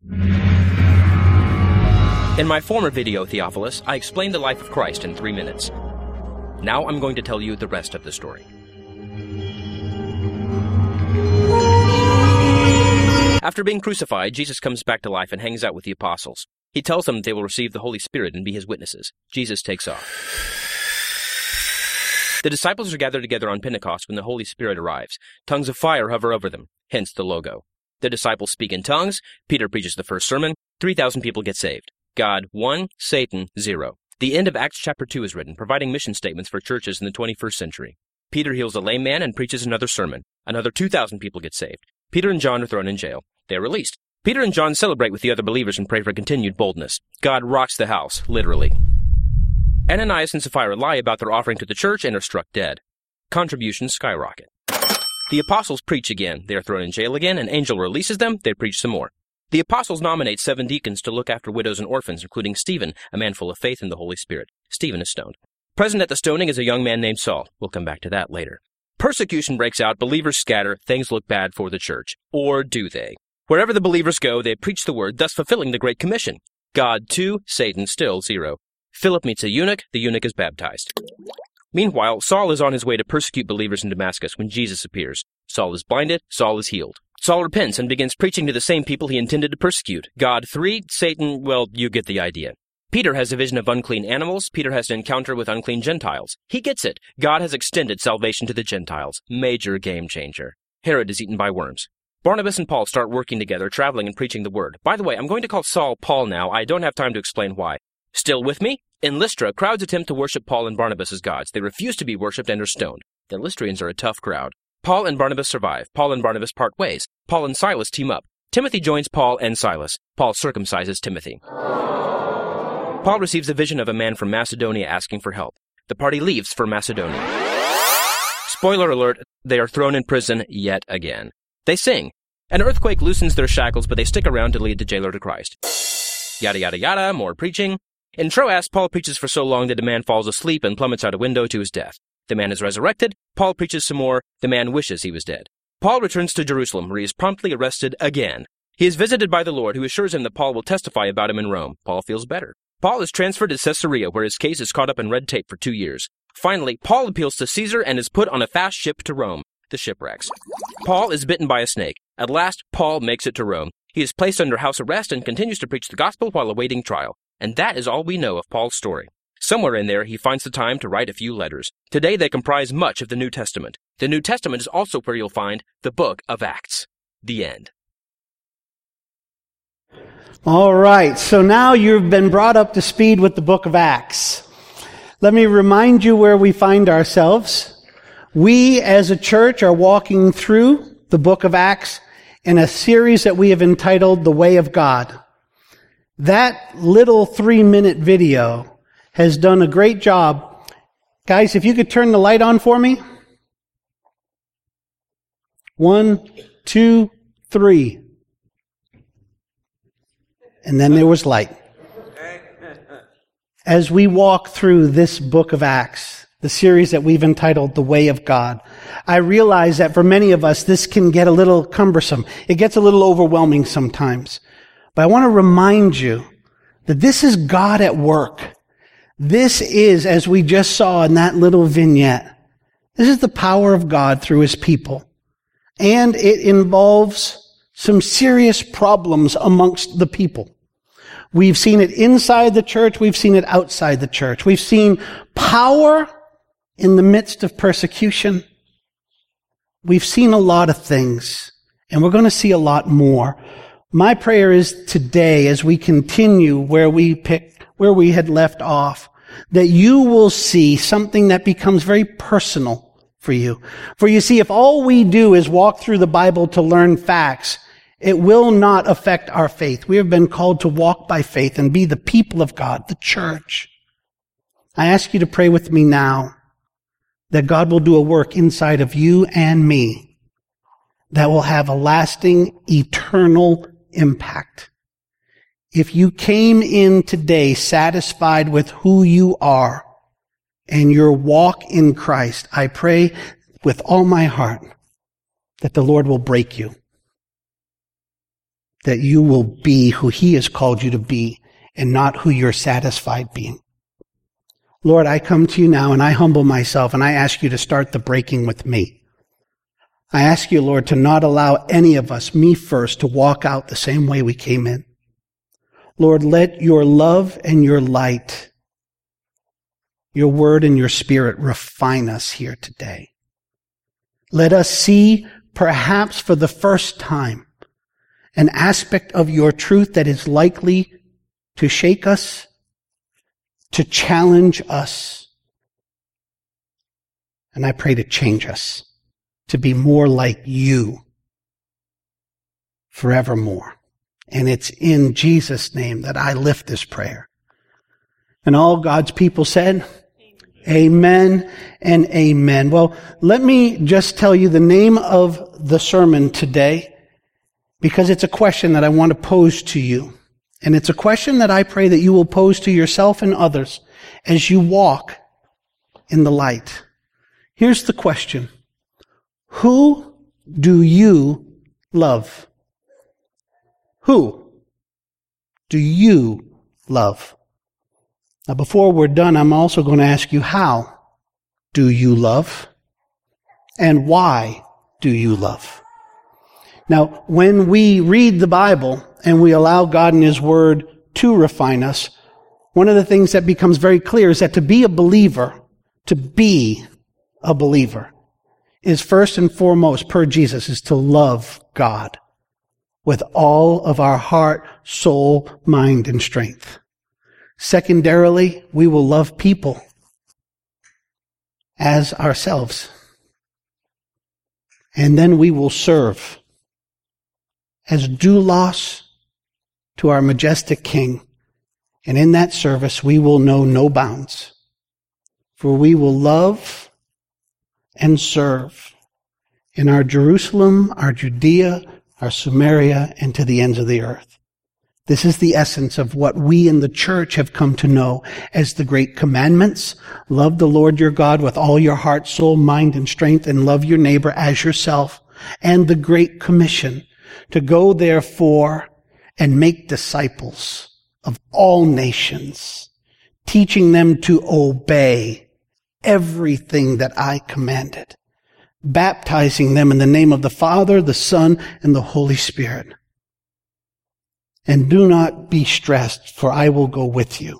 In my former video, Theophilus, I explained the life of Christ in 3 minutes. Now I'm going to tell you the rest of the story. After being crucified, Jesus comes back to life and hangs out with the apostles. He tells them they will receive the Holy Spirit and be his witnesses. Jesus takes off. The disciples are gathered together on Pentecost when the Holy Spirit arrives. Tongues of fire hover over them, hence the logo. The disciples speak in tongues. Peter preaches the first sermon. 3,000 people get saved. God 1, Satan 0. The end of Acts chapter 2 is written, providing mission statements for churches in the 21st century. Peter heals a lame man and preaches another sermon. Another 2,000 people get saved. Peter and John are thrown in jail. They are released. Peter and John celebrate with the other believers and pray for continued boldness. God rocks the house, literally. Ananias and Sapphira lie about their offering to the church and are struck dead. Contributions skyrocket. The apostles preach again. They are thrown in jail again. An angel releases them. They preach some more. The apostles nominate 7 deacons to look after widows and orphans, including Stephen, a man full of faith in the Holy Spirit. Stephen is stoned. Present at the stoning is a young man named Saul. We'll come back to that later. Persecution breaks out. Believers scatter. Things look bad for the church. Or do they? Wherever the believers go, they preach the word, thus fulfilling the Great Commission. God 2, Satan still 0. Philip meets a eunuch. The eunuch is baptized. Meanwhile, Saul is on his way to persecute believers in Damascus when Jesus appears. Saul is blinded. Saul is healed. Saul repents and begins preaching to the same people he intended to persecute. God 3, Satan, well, you get the idea. Peter has a vision of unclean animals. Peter has an encounter with unclean Gentiles. He gets it. God has extended salvation to the Gentiles. Major game changer. Herod is eaten by worms. Barnabas and Paul start working together, traveling and preaching the word. By the way, I'm going to call Saul Paul now. I don't have time to explain why. Still with me? In Lystra, crowds attempt to worship Paul and Barnabas as gods. They refuse to be worshipped and are stoned. The Lystrians are a tough crowd. Paul and Barnabas survive. Paul and Barnabas part ways. Paul and Silas team up. Timothy joins Paul and Silas. Paul circumcises Timothy. Paul receives a vision of a man from Macedonia asking for help. The party leaves for Macedonia. Spoiler alert, they are thrown in prison yet again. They sing. An earthquake loosens their shackles, but they stick around to lead the jailer to Christ. Yada yada yada, more preaching. In Troas, Paul preaches for so long that a man falls asleep and plummets out a window to his death. The man is resurrected. Paul preaches some more. The man wishes he was dead. Paul returns to Jerusalem, where he is promptly arrested again. He is visited by the Lord, who assures him that Paul will testify about him in Rome. Paul feels better. Paul is transferred to Caesarea, where his case is caught up in red tape for 2 years. Finally, Paul appeals to Caesar and is put on a fast ship to Rome. The shipwrecks. Paul is bitten by a snake. At last, Paul makes it to Rome. He is placed under house arrest and continues to preach the gospel while awaiting trial. And that is all we know of Paul's story. Somewhere in there, he finds the time to write a few letters. Today, they comprise much of the New Testament. The New Testament is also where you'll find the book of Acts. The end. All right, so now you've been brought up to speed with the book of Acts. Let me remind you where we find ourselves. We, as a church, are walking through the book of Acts in a series that we have entitled The Way of God. That little 3-minute video has done a great job. Guys, if you could turn the light on for me. 1, 2, 3. And then there was light. As we walk through this book of Acts, the series that we've entitled The Way of God, I realize that for many of us, this can get a little cumbersome. It gets a little overwhelming sometimes. But I want to remind you that this is God at work. This is, as we just saw in that little vignette, this is the power of God through his people. And it involves some serious problems amongst the people. We've seen it inside the church. We've seen it outside the church. We've seen power in the midst of persecution. We've seen a lot of things, and we're going to see a lot more. My prayer is today, as we continue where we had left off, that you will see something that becomes very personal for you. For you see, if all we do is walk through the Bible to learn facts, it will not affect our faith. We have been called to walk by faith and be the people of God, the church. I ask you to pray with me now that God will do a work inside of you and me that will have a lasting, eternal impact. If you came in today satisfied with who you are and your walk in Christ, I pray with all my heart that the Lord will break you. that you will be who He has called you to be and not who you're satisfied being. Lord, I come to you now and I humble myself and I ask you to start the breaking with me. I ask you, Lord, to not allow any of us, me first, to walk out the same way we came in. Lord, let your love and your light, your word and your spirit refine us here today. Let us see, perhaps for the first time, an aspect of your truth that is likely to shake us, to challenge us, and I pray to change us, to be more like you forevermore. And it's in Jesus' name that I lift this prayer. And all God's people said, Amen and amen. Well, let me just tell you the name of the sermon today, because it's a question that I want to pose to you. And it's a question that I pray that you will pose to yourself and others as you walk in the light. Here's the question. Who do you love? Who do you love? Now, before we're done, I'm also going to ask you, how do you love? And why do you love? Now, when we read the Bible and we allow God and His Word to refine us, one of the things that becomes very clear is that to be a believer is first and foremost, per Jesus, is to love God with all of our heart, soul, mind, and strength. Secondarily, we will love people as ourselves. And then we will serve as doulos to our majestic King. And in that service, we will know no bounds. For we will love and serve in our Jerusalem, our Judea, our Samaria, and to the ends of the earth. This is the essence of what we in the church have come to know as the great commandments. Love the Lord your God with all your heart, soul, mind, and strength, and love your neighbor as yourself. And the Great Commission to go therefore and make disciples of all nations, teaching them to obey everything that I commanded, baptizing them in the name of the Father, the Son, and the Holy Spirit. And do not be stressed, for I will go with you.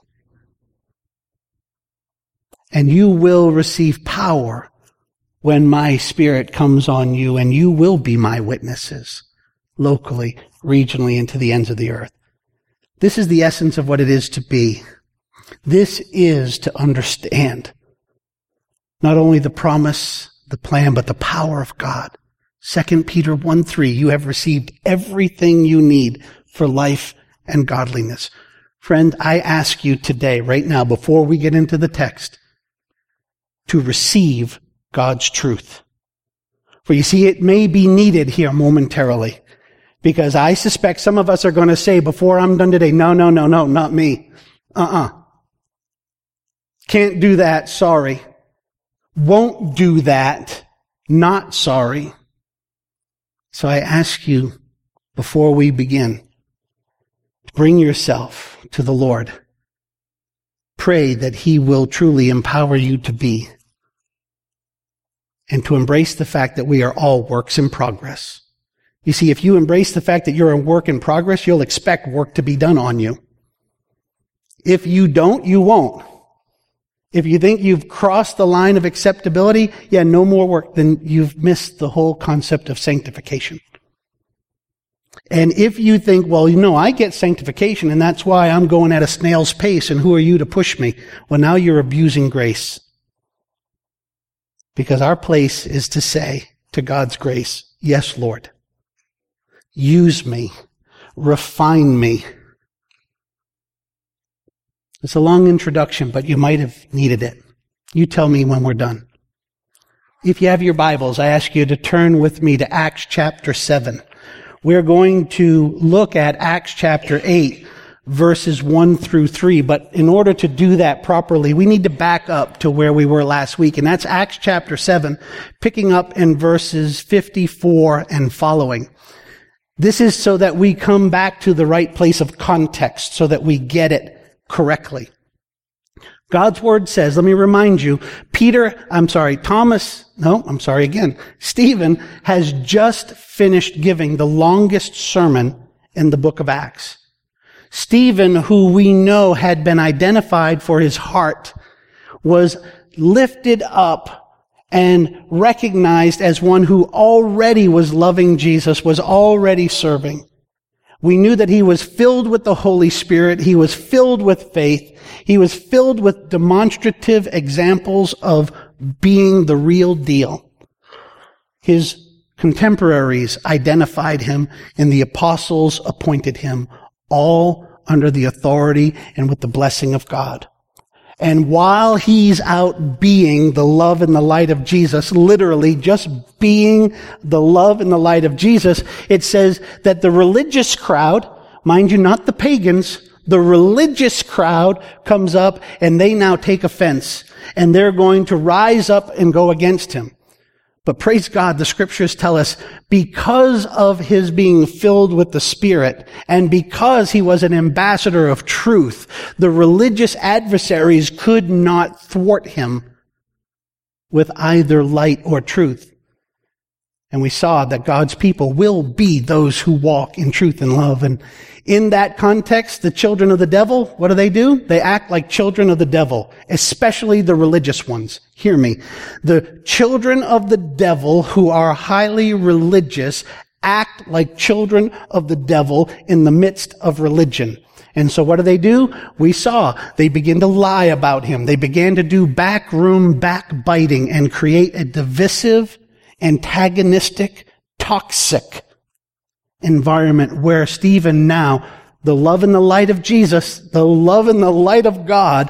And you will receive power when my Spirit comes on you, and you will be my witnesses, locally, regionally, and to the ends of the earth. This is the essence of what it is to be. This is to understand not only the promise, the plan, but the power of God. 2 Peter 1:3, you have received everything you need for life and godliness. Friend, I ask you today, right now, before we get into the text, to receive God's truth. For you see, it may be needed here momentarily, because I suspect some of us are going to say before I'm done today, no, not me. Can't do that, sorry. Won't do that, not sorry. So I ask you, before we begin, bring yourself to the Lord. Pray that He will truly empower you to be, and to embrace the fact that we are all works in progress. You see, if you embrace the fact that you're a work in progress, you'll expect work to be done on you. If you don't, you won't. If you think you've crossed the line of acceptability, no more work, then you've missed the whole concept of sanctification. And if you think, I get sanctification and that's why I'm going at a snail's pace, and who are you to push me? Well, now you're abusing grace. Because our place is to say to God's grace, yes, Lord, use me, refine me. It's a long introduction, but you might have needed it. You tell me when we're done. If you have your Bibles, I ask you to turn with me to Acts chapter 7. We're going to look at Acts chapter 8, verses 1 through 3. But in order to do that properly, we need to back up to where we were last week. And that's Acts chapter 7, picking up in verses 54 and following. This is so that we come back to the right place of context, so that we get it correctly. God's word says, let me remind you, Stephen has just finished giving the longest sermon in the book of Acts. Stephen, who we know had been identified for his heart, was lifted up and recognized as one who already was loving Jesus, was already serving. We knew that he was filled with the Holy Spirit. He was filled with faith. He was filled with demonstrative examples of being the real deal. His contemporaries identified him, and the apostles appointed him, all under the authority and with the blessing of God. And while he's out being the love and the light of Jesus, literally just being the love and the light of Jesus, it says that the religious crowd, mind you, not the pagans, the religious crowd comes up and they now take offense, and they're going to rise up and go against him. But praise God, the scriptures tell us, because of his being filled with the Spirit, and because he was an ambassador of truth, the religious adversaries could not thwart him with either light or truth. And we saw that God's people will be those who walk in truth and love. And in that context, the children of the devil, what do? They act like children of the devil, especially the religious ones. Hear me. The children of the devil who are highly religious act like children of the devil in the midst of religion. And so what do? We saw they begin to lie about him. They began to do backroom backbiting and create a divisive, antagonistic, toxic environment where Stephen now, the love and the light of Jesus, the love and the light of God,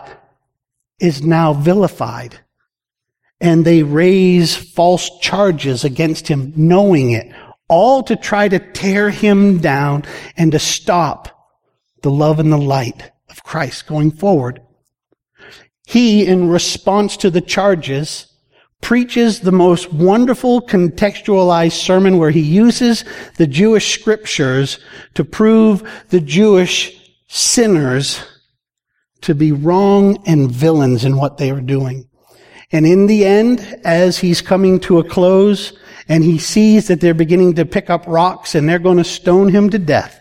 is now vilified. And they raise false charges against him, knowing it, all to try to tear him down and to stop the love and the light of Christ going forward. He, in response to the charges, preaches the most wonderful contextualized sermon where he uses the Jewish scriptures to prove the Jewish sinners to be wrong and villains in what they are doing. And in the end, as he's coming to a close and he sees that they're beginning to pick up rocks and they're going to stone him to death,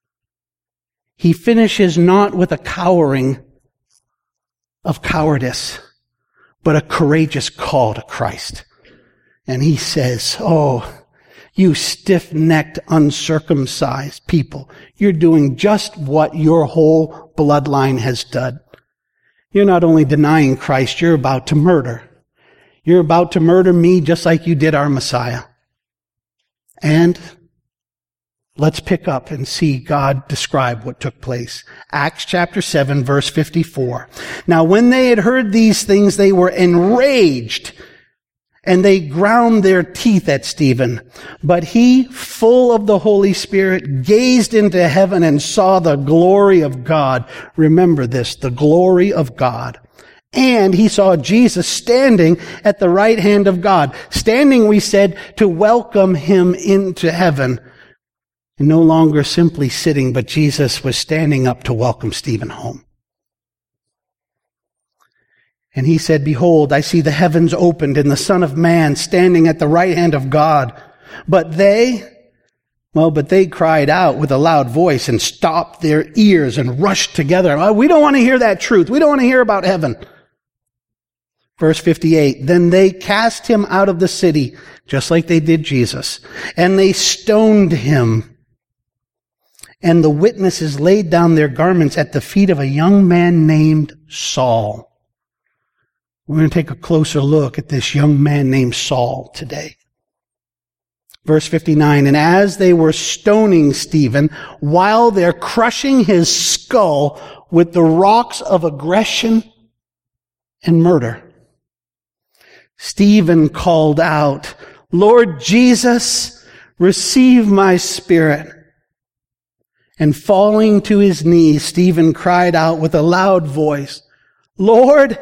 he finishes not with a cowering of cowardice, but a courageous call to Christ. And he says, "Oh, you stiff-necked, uncircumcised people, you're doing just what your whole bloodline has done. You're not only denying Christ, you're about to murder. You're about to murder me just like you did our Messiah." And let's pick up and see God describe what took place. Acts chapter 7, verse 54. Now, when they had heard these things, they were enraged, and they ground their teeth at Stephen. But he, full of the Holy Spirit, gazed into heaven and saw the glory of God. Remember this, the glory of God. And he saw Jesus standing at the right hand of God. Standing, we said, to welcome him into heaven. And no longer simply sitting, but Jesus was standing up to welcome Stephen home. And he said, "Behold, I see the heavens opened and the Son of Man standing at the right hand of God." But they cried out with a loud voice and stopped their ears and rushed together. "Oh, we don't want to hear that truth. We don't want to hear about heaven." Verse 58, "Then they cast him out of the city, just like they did Jesus, and they stoned him. And the witnesses laid down their garments at the feet of a young man named Saul." We're going to take a closer look at this young man named Saul today. Verse 59, "And as they were stoning Stephen, while they're crushing his skull with the rocks of aggression and murder, Stephen called out, 'Lord Jesus, receive my spirit.' And falling to his knees, Stephen cried out with a loud voice, 'Lord,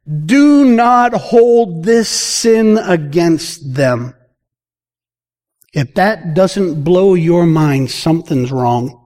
do not hold this sin against them.' If that doesn't blow your mind, something's wrong.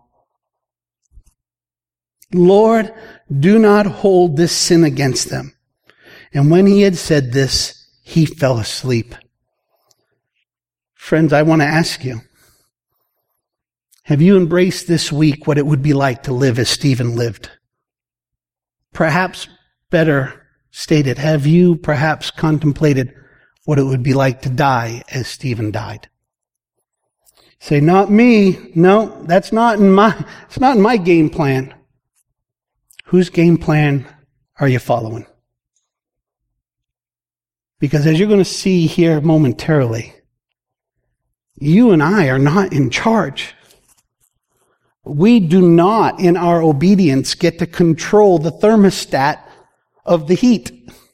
Lord, do not hold this sin against them. And when he had said this, he fell asleep. Friends, I want to ask you, have you embraced this week what it would be like to live as Stephen lived? Perhaps better stated, have you perhaps contemplated what it would be like to die as Stephen died? Say, not me. No, it's not in my game plan. Whose game plan are you following? Because as you're going to see here momentarily, you and I are not in charge. We do not, in our obedience, get to control the thermostat of the heat.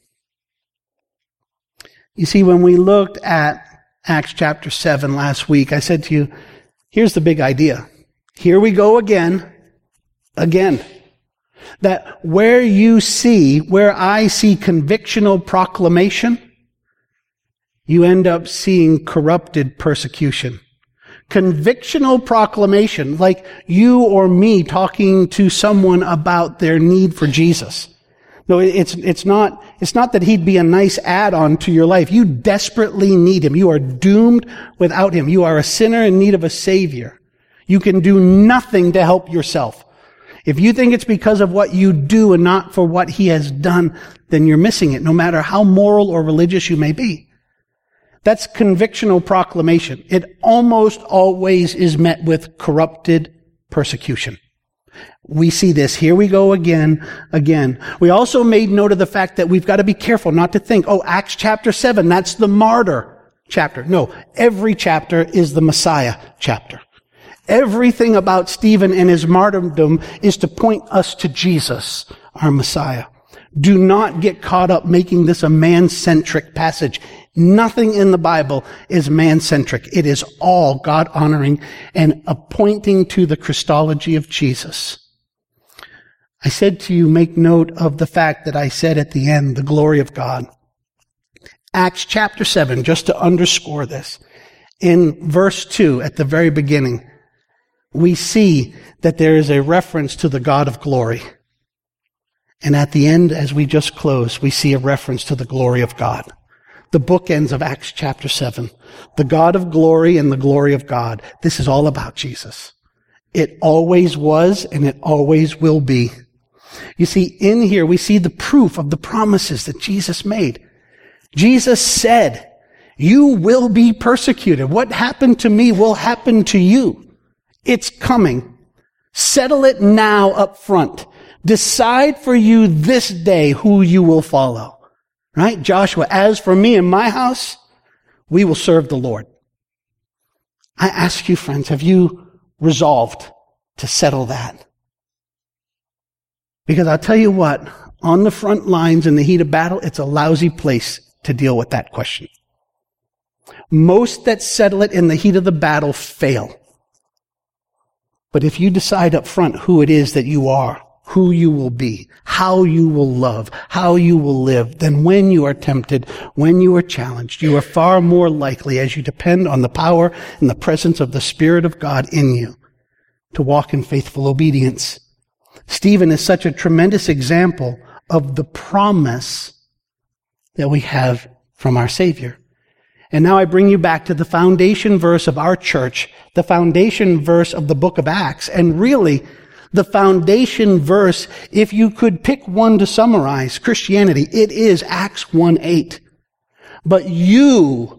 You see, when we looked at Acts chapter 7 last week, I said to you, here's the big idea. Here we go again. That where I see convictional proclamation, you end up seeing corrupted persecution. Convictional proclamation, like you or me talking to someone about their need for Jesus. No, it's not that he'd be a nice add-on to your life. You desperately need him. You are doomed without him. You are a sinner in need of a savior. You can do nothing to help yourself. If you think it's because of what you do and not for what he has done, then you're missing it, no matter how moral or religious you may be. That's convictional proclamation. It almost always is met with corrupted persecution. We see this. Here we go again. We also made note of the fact that we've got to be careful not to think, Acts chapter 7, that's the martyr chapter. No, every chapter is the Messiah chapter. Everything about Stephen and his martyrdom is to point us to Jesus, our Messiah. Do not get caught up making this a man-centric passage. Nothing in the Bible is man-centric. It is all God-honoring and pointing to the Christology of Jesus. I said to you, make note of the fact that I said at the end, the glory of God. Acts chapter 7, just to underscore this, in verse 2 at the very beginning, we see that there is a reference to the God of glory. And at the end, as we just close, we see a reference to the glory of God. The bookends of Acts chapter 7. The God of glory and the glory of God. This is all about Jesus. It always was and it always will be. You see, in here we see the proof of the promises that Jesus made. Jesus said, you will be persecuted. What happened to me will happen to you. It's coming. Settle it now up front. Decide for you this day who you will follow. Right? Joshua, as for me and my house, we will serve the Lord. I ask you, friends, have you resolved to settle that? Because I'll tell you what, on the front lines in the heat of battle, it's a lousy place to deal with that question. Most that settle it in the heat of the battle fail. But if you decide up front who it is that you are, who you will be, how you will love, how you will live, then when you are tempted, when you are challenged, you are far more likely, as you depend on the power and the presence of the Spirit of God in you, to walk in faithful obedience. Stephen is such a tremendous example of the promise that we have from our Savior. And now I bring you back to the foundation verse of our church, the foundation verse of the book of Acts, and really the foundation verse, if you could pick one to summarize Christianity, it is Acts 1:8. But you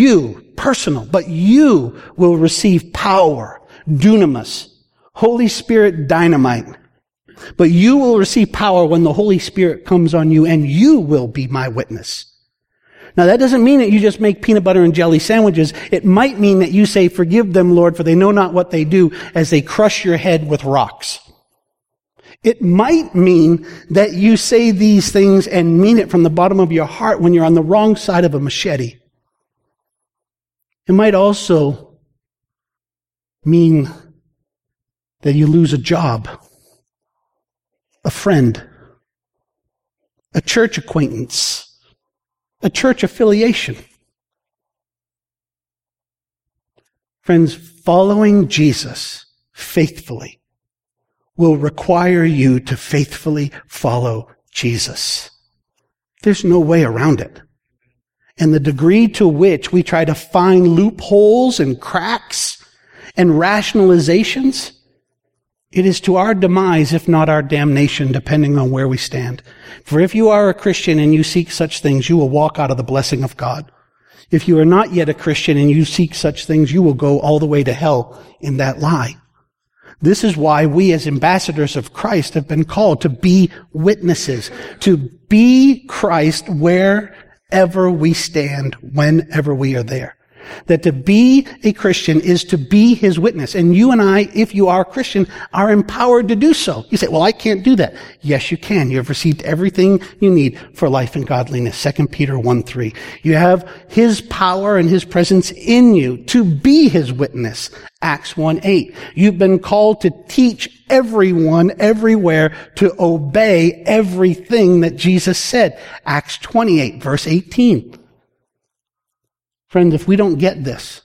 will receive power, dunamis, Holy Spirit dynamite. But you will receive power when the Holy Spirit comes on you, and you will be my witness. Now that doesn't mean that you just make peanut butter and jelly sandwiches. It might mean that you say, forgive them, Lord, for they know not what they do, as they crush your head with rocks. It might mean that you say these things and mean it from the bottom of your heart when you're on the wrong side of a machete. It might also mean that you lose a job, a friend, a church acquaintance, a church affiliation. Friends, following Jesus faithfully will require you to faithfully follow Jesus. There's no way around it. And the degree to which we try to find loopholes and cracks and rationalizations, it is to our demise, if not our damnation, depending on where we stand. For if you are a Christian and you seek such things, you will walk out of the blessing of God. If you are not yet a Christian and you seek such things, you will go all the way to hell in that lie. This is why we as ambassadors of Christ have been called to be witnesses, to be Christ wherever we stand, whenever we are there. That to be a Christian is to be his witness. And you and I, if you are a Christian, are empowered to do so. You say, well, I can't do that. Yes, you can. You have received everything you need for life and godliness. 2 Peter 1:3. You have his power and his presence in you to be his witness. Acts 1:8. You've been called to teach everyone, everywhere, to obey everything that Jesus said. Acts 28, verse 18. Friends, if we don't get this,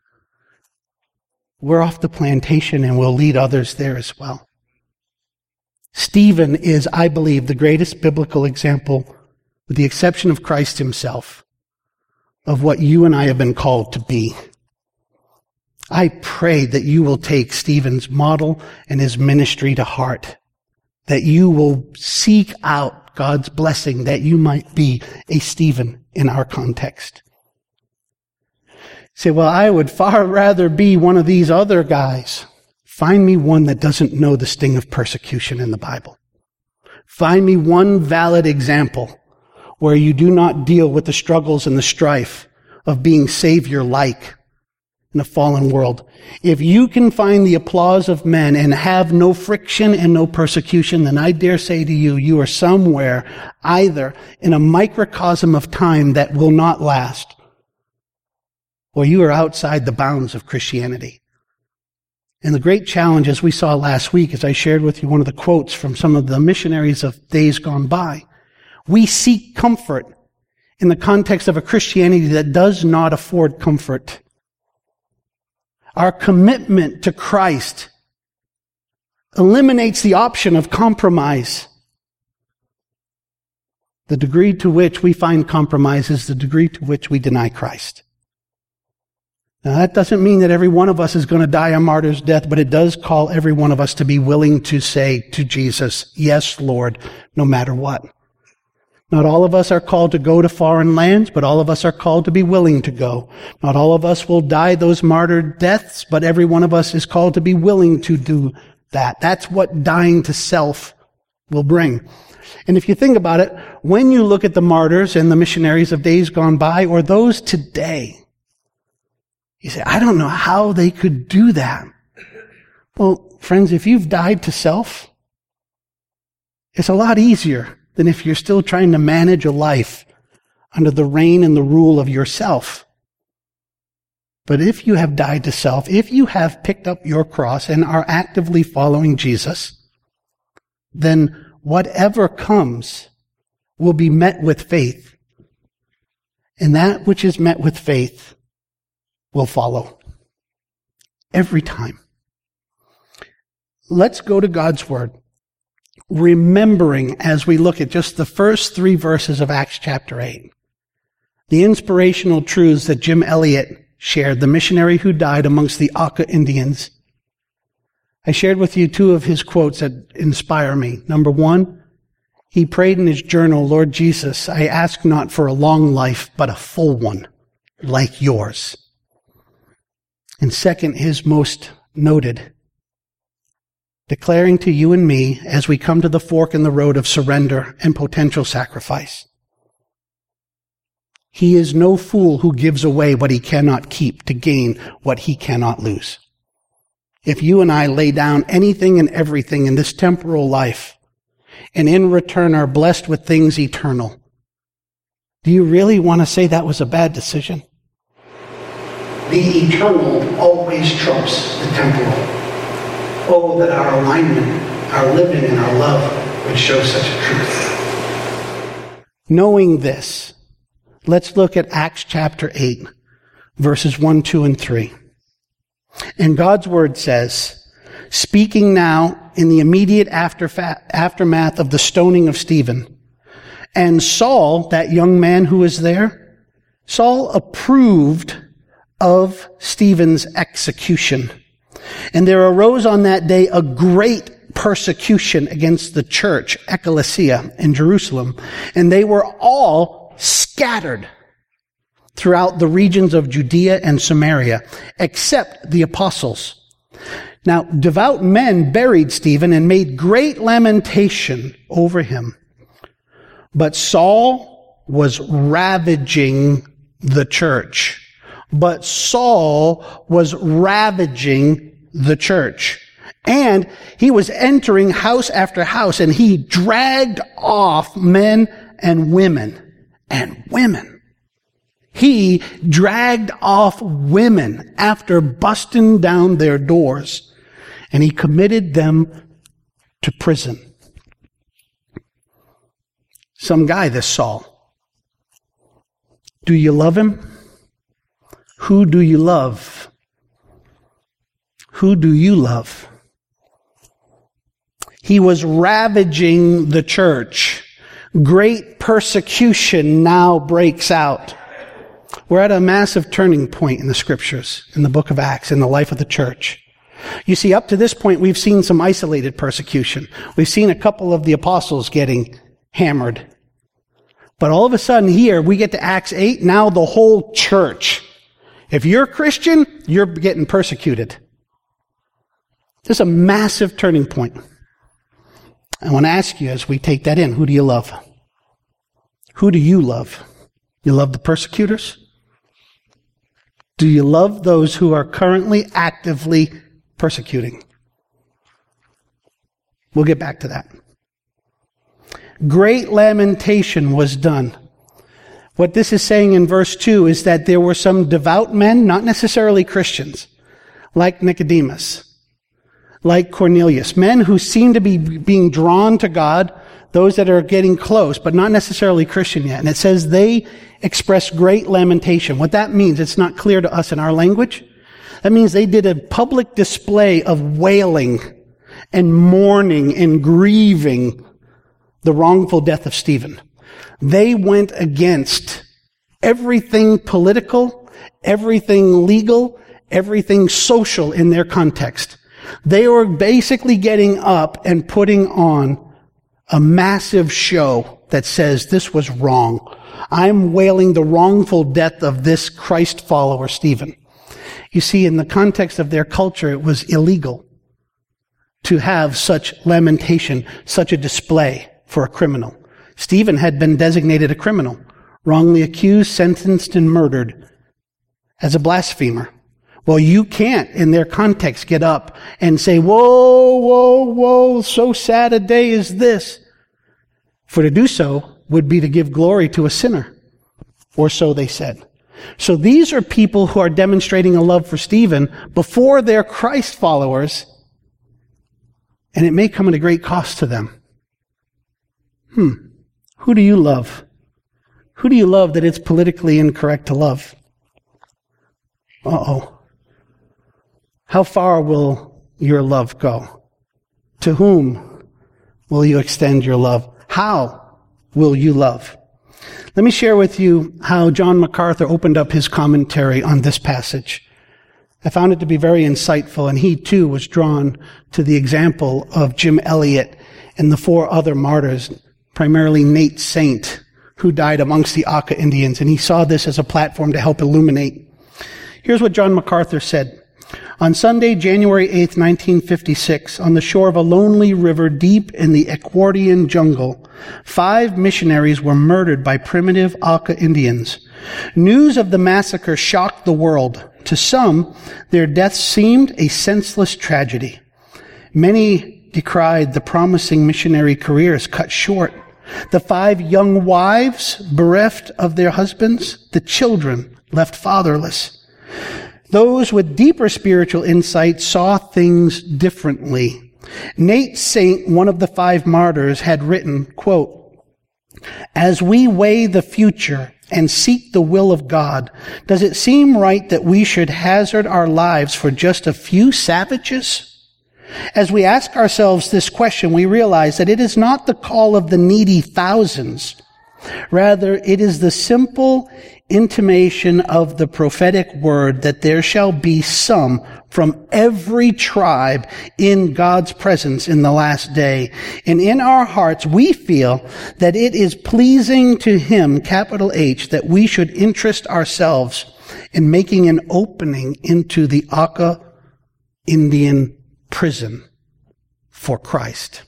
we're off the plantation and we'll lead others there as well. Stephen is, I believe, the greatest biblical example, with the exception of Christ himself, of what you and I have been called to be. I pray that you will take Stephen's model and his ministry to heart, that you will seek out God's blessing, that you might be a Stephen in our context. Say, well, I would far rather be one of these other guys. Find me one that doesn't know the sting of persecution in the Bible. Find me one valid example where you do not deal with the struggles and the strife of being Savior-like in a fallen world. If you can find the applause of men and have no friction and no persecution, then I dare say to you, you are somewhere either in a microcosm of time that will not last, or you are outside the bounds of Christianity. And the great challenge, as we saw last week, as I shared with you one of the quotes from some of the missionaries of days gone by, we seek comfort in the context of a Christianity that does not afford comfort. Our commitment to Christ eliminates the option of compromise. The degree to which we find compromise is the degree to which we deny Christ. Now, that doesn't mean that every one of us is going to die a martyr's death, but it does call every one of us to be willing to say to Jesus, yes, Lord, no matter what. Not all of us are called to go to foreign lands, but all of us are called to be willing to go. Not all of us will die those martyr deaths, but every one of us is called to be willing to do that. That's what dying to self will bring. And if you think about it, when you look at the martyrs and the missionaries of days gone by, or those today, you say, I don't know how they could do that. Well, friends, if you've died to self, it's a lot easier than if you're still trying to manage a life under the reign and the rule of yourself. But if you have died to self, if you have picked up your cross and are actively following Jesus, then whatever comes will be met with faith. And that which is met with faith will follow. Every time. Let's go to God's Word, remembering as we look at just the first 3 verses of Acts chapter 8, the inspirational truths that Jim Elliot shared, the missionary who died amongst the Auca Indians. I shared with you 2 of his quotes that inspire me. Number 1, he prayed in his journal, Lord Jesus, I ask not for a long life, but a full one, like yours. And second, his most noted, declaring to you and me as we come to the fork in the road of surrender and potential sacrifice. He is no fool who gives away what he cannot keep to gain what he cannot lose. If you and I lay down anything and everything in this temporal life, and in return are blessed with things eternal, do you really want to say that was a bad decision? The eternal always trumps the temporal. Oh, that our alignment, our living, and our love would show such a truth. Knowing this, let's look at Acts chapter 8, verses 1, 2, and 3. And God's word says, speaking now in the immediate aftermath of the stoning of Stephen, and Saul, that young man who was there, Saul approved of Stephen's execution. And there arose on that day a great persecution against the church, ecclesia, in Jerusalem. And they were all scattered throughout the regions of Judea and Samaria, except the apostles. Now, devout men buried Stephen and made great lamentation over him. But Saul was ravaging the church. But Saul was ravaging the church. And he was entering house after house, and he dragged off men and women. And women. He dragged off women after busting down their doors, and he committed them to prison. Some guy, this Saul. Do you love him? Who do you love? Who do you love? He was ravaging the church. Great persecution now breaks out. We're at a massive turning point in the scriptures, in the book of Acts, in the life of the church. You see, up to this point, we've seen some isolated persecution. We've seen a couple of the apostles getting hammered. But all of a sudden here, we get to Acts 8, now the whole church. If you're a Christian, you're getting persecuted. This is a massive turning point. I want to ask you as we take that in, who do you love? Who do you love? You love the persecutors? Do you love those who are currently actively persecuting? We'll get back to that. Great lamentation was done. What this is saying in verse 2 is that there were some devout men, not necessarily Christians, like Nicodemus, like Cornelius, men who seem to be being drawn to God, those that are getting close, but not necessarily Christian yet. And it says they expressed great lamentation. What that means, it's not clear to us in our language. That means they did a public display of wailing and mourning and grieving the wrongful death of Stephen. They went against everything political, everything legal, everything social in their context. They were basically getting up and putting on a massive show that says this was wrong. I'm wailing the wrongful death of this Christ follower, Stephen. You see, in the context of their culture, it was illegal to have such lamentation, such a display for a criminal. Stephen had been designated a criminal, wrongly accused, sentenced, and murdered as a blasphemer. Well, you can't, in their context, get up and say, whoa, whoa, whoa, so sad a day is this. For to do so would be to give glory to a sinner, or so they said. So these are people who are demonstrating a love for Stephen before they're Christ followers, and it may come at a great cost to them. Who do you love? Who do you love that it's politically incorrect to love? How far will your love go? To whom will you extend your love? How will you love? Let me share with you how John MacArthur opened up his commentary on this passage. I found it to be very insightful, and he too was drawn to the example of Jim Elliot and the 4 other martyrs, primarily Nate Saint, who died amongst the Auca Indians, and he saw this as a platform to help illuminate. Here's what John MacArthur said. On Sunday, January 8th, 1956, on the shore of a lonely river deep in the Ecuadorian jungle, 5 missionaries were murdered by primitive Auca Indians. News of the massacre shocked the world. To some, their deaths seemed a senseless tragedy. Many decried the promising missionary careers cut short. The 5 young wives bereft of their husbands, the children left fatherless. Those with deeper spiritual insight saw things differently. Nate Saint, one of the 5 martyrs, had written, quote, "As we weigh the future, and seek the will of God, does it seem right that we should hazard our lives for just a few savages? As we ask ourselves this question, we realize that it is not the call of the needy thousands. Rather, it is the simple intimation of the prophetic word that there shall be some from every tribe in God's presence in the last day. And in our hearts, we feel that it is pleasing to Him, capital H, that we should interest ourselves in making an opening into the Auca Indian prison for Christ.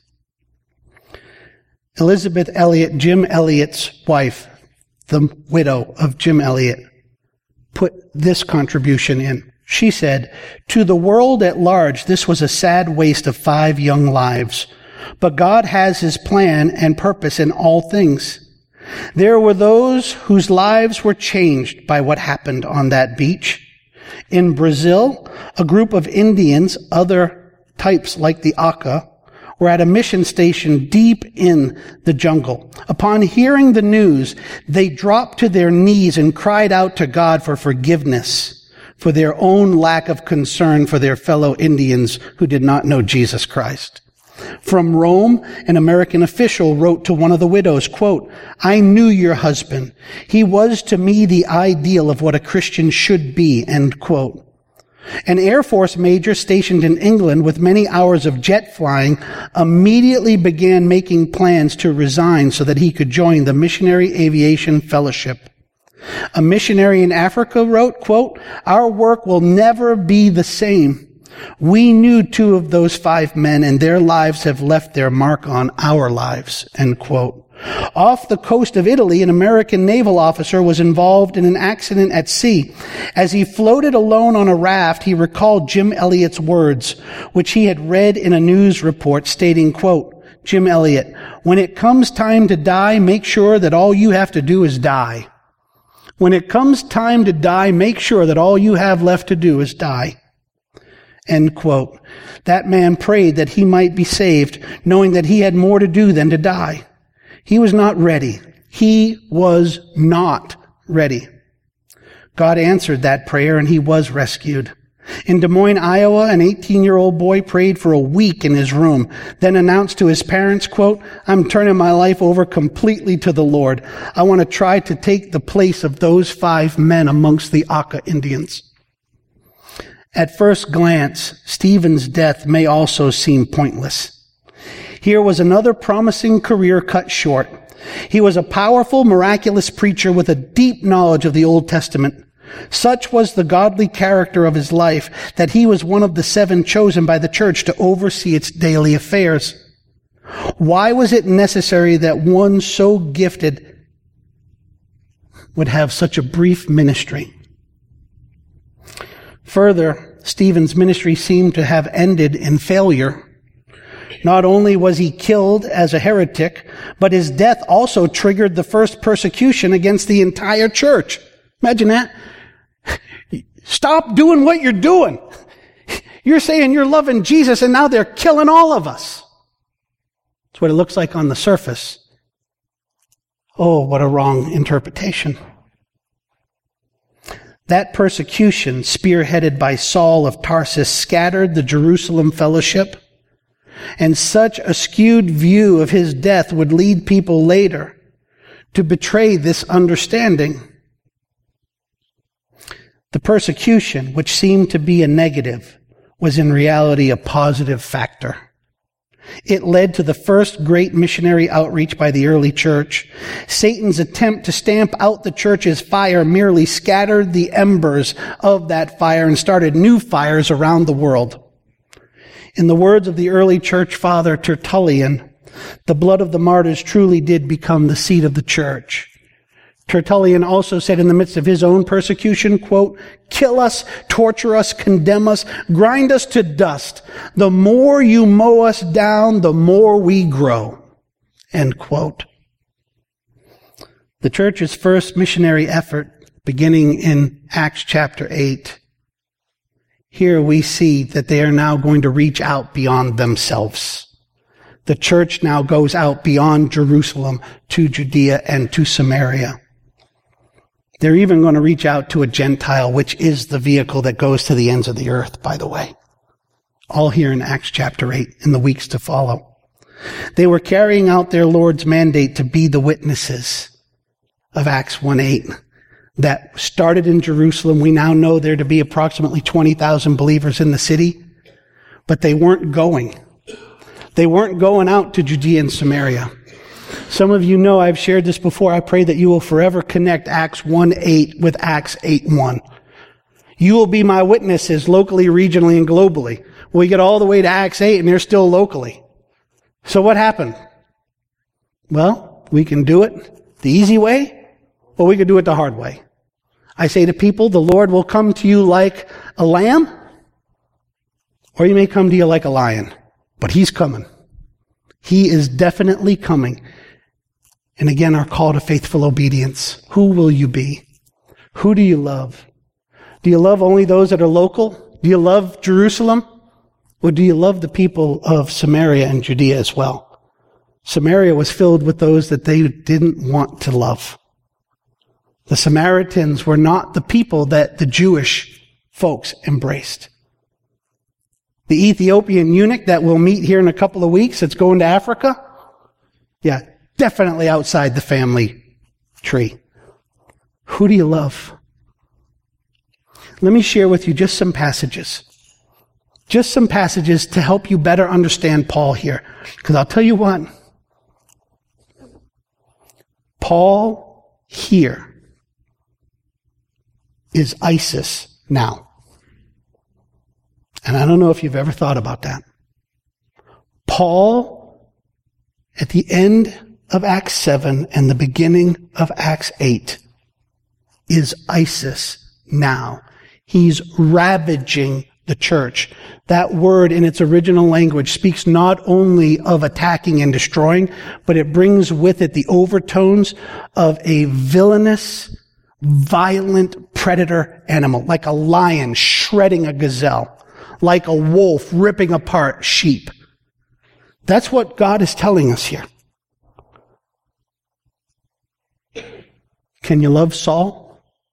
Elizabeth Elliot, Jim Elliot's wife, the widow of Jim Elliot, put this contribution in. She said, "To the world at large, this was a sad waste of 5 young lives. But God has His plan and purpose in all things. There were those whose lives were changed by what happened on that beach. In Brazil, a group of Indians, other types like the Auca, were at a mission station deep in the jungle. Upon hearing the news, they dropped to their knees and cried out to God for forgiveness for their own lack of concern for their fellow Indians who did not know Jesus Christ. From Rome, an American official wrote to one of the widows, quote, "I knew your husband. He was to me the ideal of what a Christian should be," end quote. An Air Force major stationed in England with many hours of jet flying immediately began making plans to resign so that he could join the Missionary Aviation Fellowship. A missionary in Africa wrote, quote, "Our work will never be the same. We knew 2 of those 5 men and their lives have left their mark on our lives," end quote. Off the coast of Italy, an American naval officer was involved in an accident at sea. As he floated alone on a raft, he recalled Jim Elliot's words, which he had read in a news report stating, quote, Jim Elliot, "When it comes time to die, make sure that all you have to do is die. When it comes time to die, make sure that all you have left to do is die." End quote. That man prayed that he might be saved, knowing that he had more to do than to die. He was not ready. He was not ready. God answered that prayer and he was rescued. In Des Moines, Iowa, an 18-year-old boy prayed for a week in his room, then announced to his parents, quote, "I'm turning my life over completely to the Lord. I want to try to take the place of those 5 men amongst the Auca Indians." At first glance, Stephen's death may also seem pointless. Here was another promising career cut short. He was a powerful, miraculous preacher with a deep knowledge of the Old Testament. Such was the godly character of his life that he was one of the 7 chosen by the church to oversee its daily affairs. Why was it necessary that one so gifted would have such a brief ministry? Further, Stephen's ministry seemed to have ended in failure. Not only was he killed as a heretic, but his death also triggered the first persecution against the entire church. Imagine that. Stop doing what you're doing. You're saying you're loving Jesus, and now they're killing all of us. That's what it looks like on the surface. Oh, what a wrong interpretation. That persecution, spearheaded by Saul of Tarsus, scattered the Jerusalem fellowship, and such a skewed view of his death would lead people later to betray this understanding. The persecution, which seemed to be a negative, was in reality a positive factor. It led to the first great missionary outreach by the early church. Satan's attempt to stamp out the church's fire merely scattered the embers of that fire and started new fires around the world. In the words of the early church father Tertullian, the blood of the martyrs truly did become the seed of the church. Tertullian also said in the midst of his own persecution, quote, "Kill us, torture us, condemn us, grind us to dust. The more you mow us down, the more we grow." End quote. The church's first missionary effort, beginning in Acts chapter 8, here we see that they are now going to reach out beyond themselves. The church now goes out beyond Jerusalem to Judea and to Samaria. They're even going to reach out to a Gentile, which is the vehicle that goes to the ends of the earth, by the way. All here in Acts chapter 8 in the weeks to follow. They were carrying out their Lord's mandate to be the witnesses of Acts 1:8 that started in Jerusalem. We now know there to be approximately 20,000 believers in the city, but they weren't going. They weren't going out to Judea and Samaria. Some of you know I've shared this before. I pray that you will forever connect Acts 1:8 with Acts 8:1. You will be my witnesses locally, regionally, and globally. We get all the way to Acts 8 and they're still locally. So what happened? Well, we can do it the easy way, or we can do it the hard way. I say to people, the Lord will come to you like a lamb, or he may come to you like a lion. But he's coming. He is definitely coming. And again, our call to faithful obedience. Who will you be? Who do you love? Do you love only those that are local? Do you love Jerusalem? Or do you love the people of Samaria and Judea as well? Samaria was filled with those that they didn't want to love. The Samaritans were not the people that the Jewish folks embraced. The Ethiopian eunuch that we'll meet here in a couple of weeks that's going to Africa, yeah, definitely outside the family tree. Who do you love? Let me share with you just some passages. Just some passages to help you better understand Paul here. Because I'll tell you what, Paul here is ISIS now. And I don't know if you've ever thought about that. Paul, at the end of Acts 7 and the beginning of Acts 8, is ISIS now. He's ravaging the church. That word in its original language speaks not only of attacking and destroying, but it brings with it the overtones of a villainous, violent predator animal, like a lion shredding a gazelle, like a wolf ripping apart sheep. That's what God is telling us here. Can you love Saul?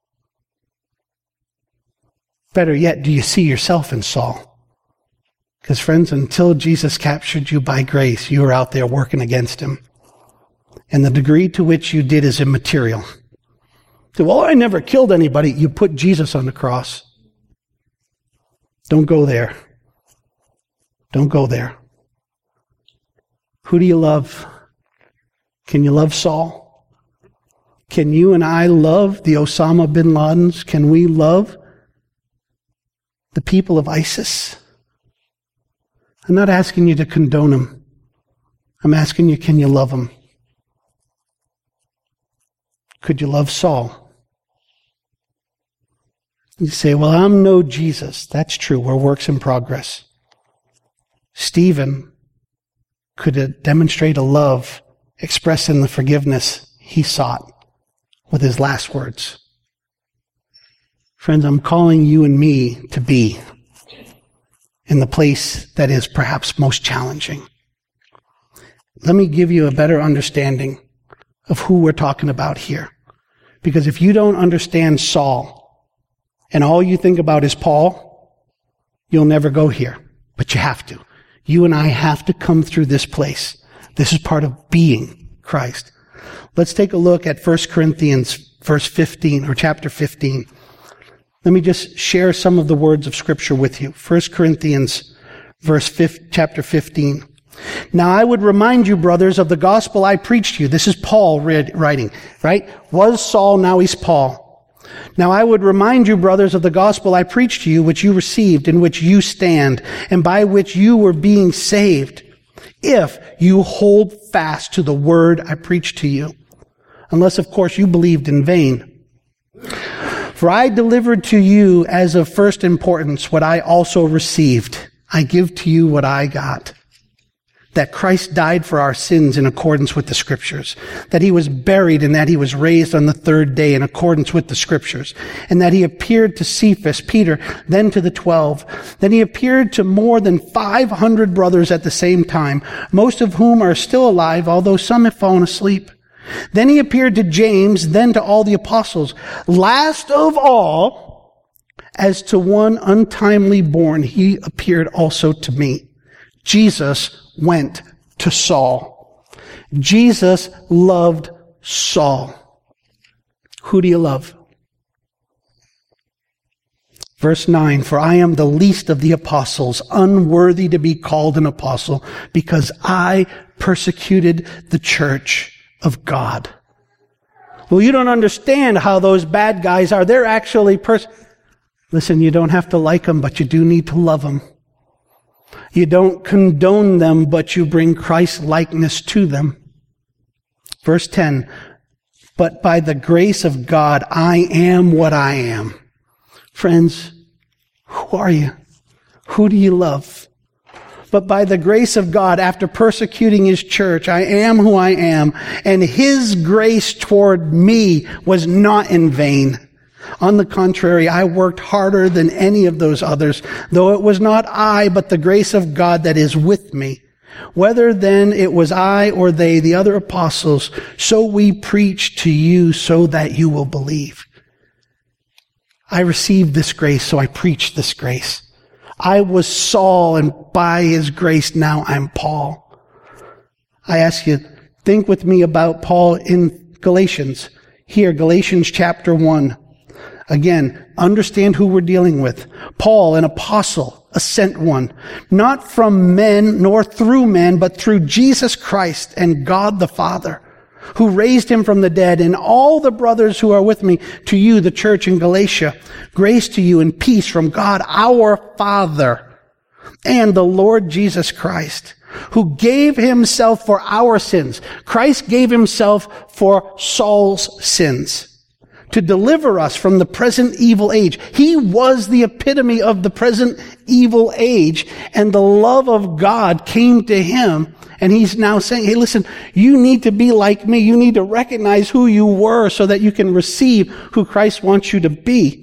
Better yet, do you see yourself in Saul? Because friends, until Jesus captured you by grace, you were out there working against him. And the degree to which you did is immaterial. So, well, I never killed anybody. You put Jesus on the cross. Don't go there. Don't go there. Who do you love? Can you love Saul? Can you and I love the Osama bin Ladens? Can we love the people of ISIS? I'm not asking you to condone them. I'm asking you, can you love them? Could you love Saul? You say, well, I'm no Jesus. That's true. We're works in progress. Stephen could demonstrate a love expressed in the forgiveness he sought with his last words. Friends, I'm calling you and me to be in the place that is perhaps most challenging. Let me give you a better understanding of who we're talking about here. Because if you don't understand Saul and all you think about is Paul, you'll never go here. But you have to. You and I have to come through this place. This is part of being Christ. Let's take a look at 1 Corinthians verse 15 or chapter 15. Let me just share some of the words of Scripture with you. 1 Corinthians chapter 15. Now I would remind you, brothers, of the gospel I preached to you. This is Paul writing, right? Was Saul, now he's Paul. Now I would remind you, brothers, of the gospel I preached to you, which you received, in which you stand, and by which you were being saved, if you hold fast to the word I preached to you. Unless, of course, you believed in vain. For I delivered to you as of first importance what I also received. I give to you what I got. That Christ died for our sins in accordance with the Scriptures. That he was buried and that he was raised on the third day in accordance with the Scriptures. And that he appeared to Cephas, Peter, then to the 12. Then he appeared to more than 500 brothers at the same time, most of whom are still alive, although some have fallen asleep. Then he appeared to James, then to all the apostles. Last of all, as to one untimely born, he appeared also to me. Jesus went to Saul. Jesus loved Saul. Who do you love? Verse 9, for I am the least of the apostles, unworthy to be called an apostle, because I persecuted the church of God. Well, you don't understand how those bad guys are. They're actually Listen, you don't have to like them, but you do need to love them. You don't condone them, but you bring Christ likeness to them. Verse 10, but by the grace of God, I am what I am. Friends, who are you? Who do you love? But by the grace of God, after persecuting his church, I am who I am, and his grace toward me was not in vain. On the contrary, I worked harder than any of those others, though it was not I, but the grace of God that is with me. Whether then it was I or they, the other apostles, so we preach to you so that you will believe. I received this grace, so I preached this grace. I was Saul, and by his grace now I'm Paul. I ask you, think with me about Paul in Galatians. Here, Galatians chapter 1. Again, understand who we're dealing with. Paul, an apostle, a sent one, not from men nor through men, but through Jesus Christ and God the Father, who raised him from the dead, and all the brothers who are with me, to you, the church in Galatia. Grace to you and peace from God our Father and the Lord Jesus Christ, who gave himself for our sins. Christ gave himself for Saul's sins to deliver us from the present evil age. He was the epitome of the present evil age, and the love of God came to him. And he's now saying, hey, listen, you need to be like me. You need to recognize who you were so that you can receive who Christ wants you to be.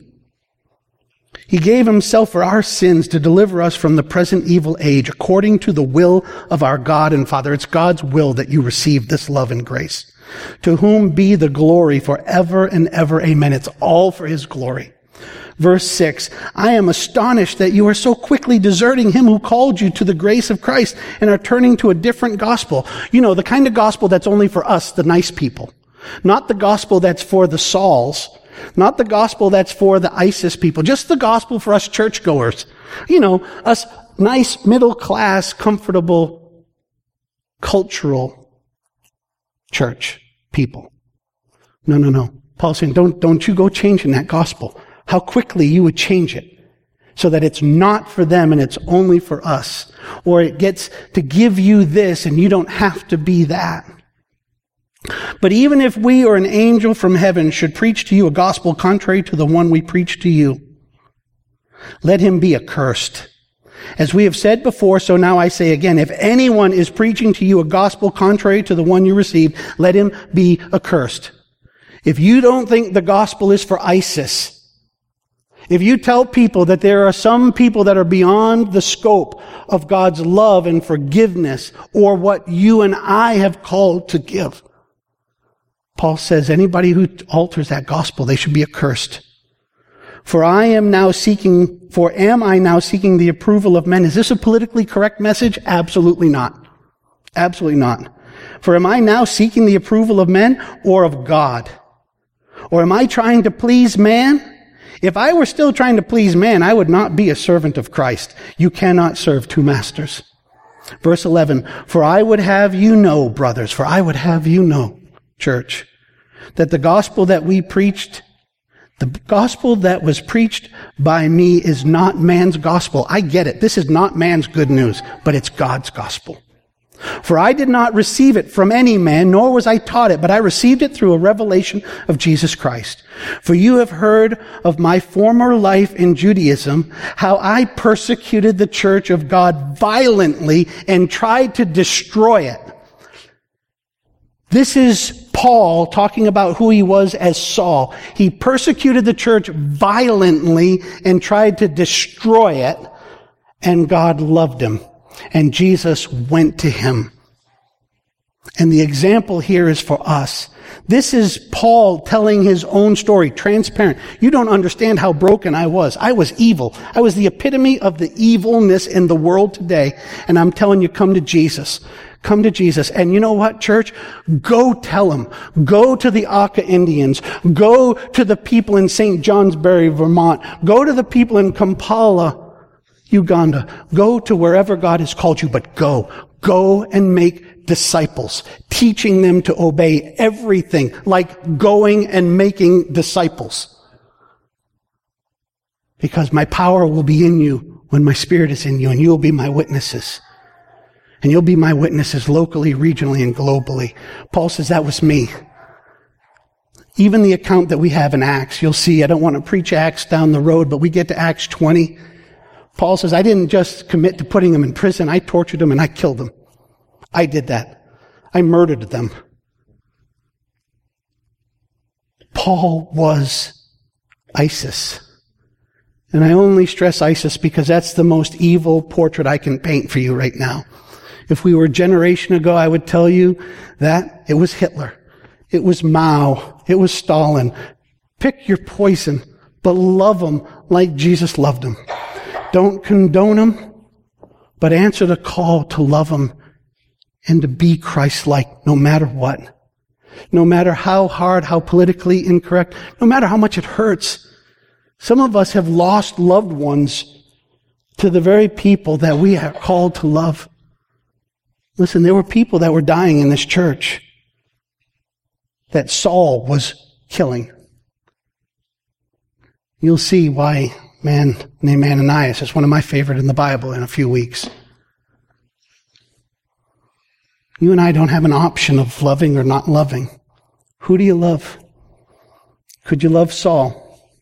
He gave himself for our sins to deliver us from the present evil age, according to the will of our God and Father. It's God's will that you receive this love and grace. To whom be the glory forever and ever. Amen. It's all for his glory. Verse 6, I am astonished that you are so quickly deserting him who called you to the grace of Christ and are turning to a different gospel. You know, the kind of gospel that's only for us, the nice people. Not the gospel that's for the Sauls. Not the gospel that's for the ISIS people. Just the gospel for us churchgoers. You know, us nice, middle-class, comfortable, cultural church people. No. Paul's saying, don't you go changing that gospel. How quickly you would change it so that it's not for them and it's only for us. Or it gets to give you this and you don't have to be that. But even if we or an angel from heaven should preach to you a gospel contrary to the one we preach to you, let him be accursed. As we have said before, so now I say again, if anyone is preaching to you a gospel contrary to the one you received, let him be accursed. If you don't think the gospel is for ISIS, if you tell people that there are some people that are beyond the scope of God's love and forgiveness or what you and I have called to give, Paul says anybody who alters that gospel, they should be accursed. Am I now seeking the approval of men? Is this a politically correct message? Absolutely not. Absolutely not. For am I now seeking the approval of men or of God? Or am I trying to please man? If I were still trying to please man, I would not be a servant of Christ. You cannot serve two masters. Verse 11, for I would have you know, brothers, church, that the gospel that we preached, the gospel that was preached by me is not man's gospel. I get it. This is not man's good news, but it's God's gospel. For I did not receive it from any man, nor was I taught it, but I received it through a revelation of Jesus Christ. For you have heard of my former life in Judaism, how I persecuted the church of God violently and tried to destroy it. This is Paul talking about who he was as Saul. He persecuted the church violently and tried to destroy it, and God loved him. And Jesus went to him. And the example here is for us. This is Paul telling his own story, transparent. You don't understand how broken I was. I was evil. I was the epitome of the evilness in the world today. And I'm telling you, come to Jesus. Come to Jesus. And you know what, church? Go tell them. Go to the Aka Indians. Go to the people in St. Johnsbury, Vermont. Go to the people in Kampala, Uganda. Go to wherever God has called you, but go. Go and make disciples, teaching them to obey everything, like going and making disciples. Because my power will be in you when my Spirit is in you, and you'll be my witnesses. And you'll be my witnesses locally, regionally, and globally. Paul says that was me. Even the account that we have in Acts, you'll see, I don't want to preach Acts down the road, but we get to Acts 20. Paul says, I didn't just commit to putting them in prison, I tortured them and I killed them. I did that. I murdered them. Paul was ISIS. And I only stress ISIS because that's the most evil portrait I can paint for you right now. If we were a generation ago, I would tell you that it was Hitler. It was Mao. It was Stalin. Pick your poison, but love them like Jesus loved them. Don't condone them, but answer the call to love them and to be Christ-like no matter what. No matter how hard, how politically incorrect, no matter how much it hurts. Some of us have lost loved ones to the very people that we are called to love. Listen, there were people that were dying in this church that Saul was killing. You'll see why a man named Ananias is one of my favorite in the Bible in a few weeks. You and I don't have an option of loving or not loving. Who do you love? Could you love Saul?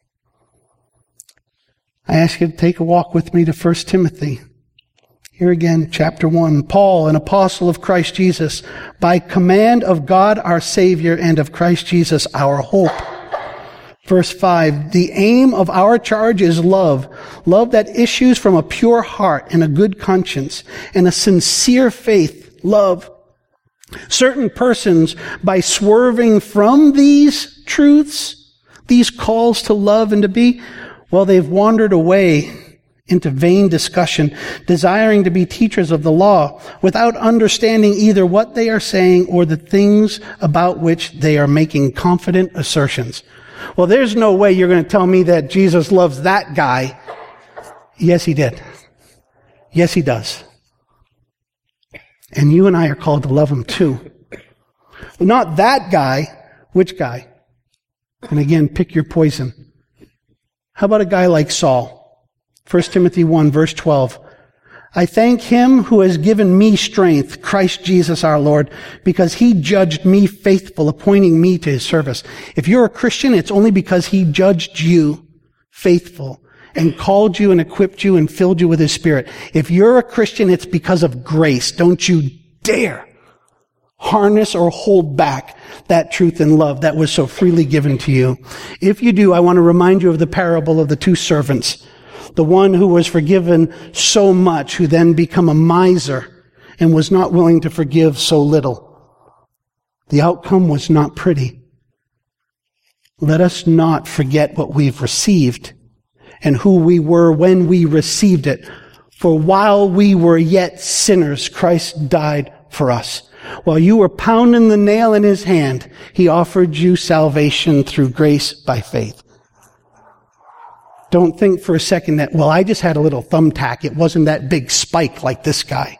I ask you to take a walk with me to 1 Timothy. Here again, chapter 1. Paul, an apostle of Christ Jesus, by command of God our Savior and of Christ Jesus our hope. Verse 5, the aim of our charge is love. Love that issues from a pure heart and a good conscience and a sincere faith. Love. Certain persons, by swerving from these truths, these calls to love and to be, well, they've wandered away into vain discussion, desiring to be teachers of the law, without understanding either what they are saying or the things about which they are making confident assertions. Well, there's no way you're going to tell me that Jesus loves that guy. Yes, he did. Yes, he does. And you and I are called to love him too. Not that guy. Which guy? And again, pick your poison. How about a guy like Saul? 1 Timothy 1, verse 12. I thank him who has given me strength, Christ Jesus our Lord, because he judged me faithful, appointing me to his service. If you're a Christian, it's only because he judged you faithful and called you and equipped you and filled you with his Spirit. If you're a Christian, it's because of grace. Don't you dare harness or hold back that truth and love that was so freely given to you. If you do, I want to remind you of the parable of the two servants. The one who was forgiven so much, who then became a miser and was not willing to forgive so little. The outcome was not pretty. Let us not forget what we've received and who we were when we received it. For while we were yet sinners, Christ died for us. While you were pounding the nail in his hand, he offered you salvation through grace by faith. Don't think for a second that, well, I just had a little thumbtack. It wasn't that big spike like this guy.